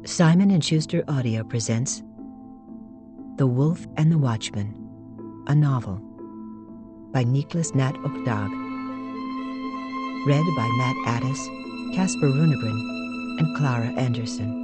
Simon & Schuster Audio presents The Wolf and the Watchman, a novel by Niklas Nat Okdag. Read by Matt Addis, Casper Runegren, and Clara Anderson.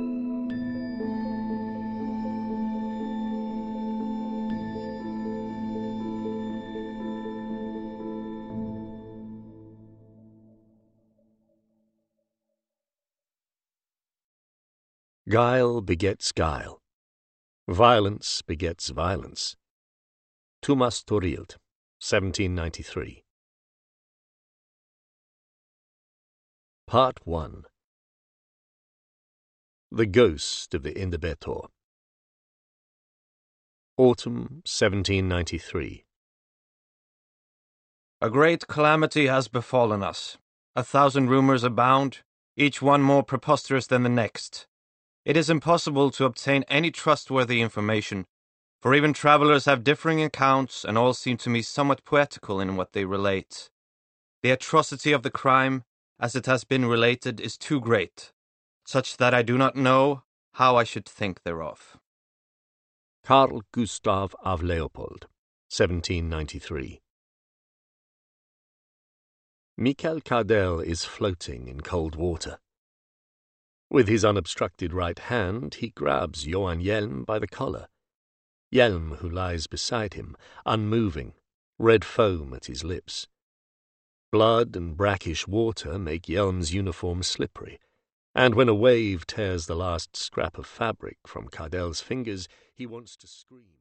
Guile begets guile. Violence begets violence. Tumas Torild, 1793. Part 1. The Ghost of the Indebetor. Autumn 1793. A great calamity has befallen us. 1,000 rumors abound, each one more preposterous than the next. It is impossible to obtain any trustworthy information, for even travelers have differing accounts, and all seem to me somewhat poetical in what they relate. The atrocity of the crime, as it has been related, is too great, such that I do not know how I should think thereof. Carl Gustav av Leopold, 1793. Mikael Cardell is floating in cold water. With his unobstructed right hand, he grabs Johan Hjelm by the collar. Hjelm, who lies beside him, unmoving, red foam at his lips. Blood and brackish water make Hjelm's uniform slippery, and when a wave tears the last scrap of fabric from Cardell's fingers, he wants to scream.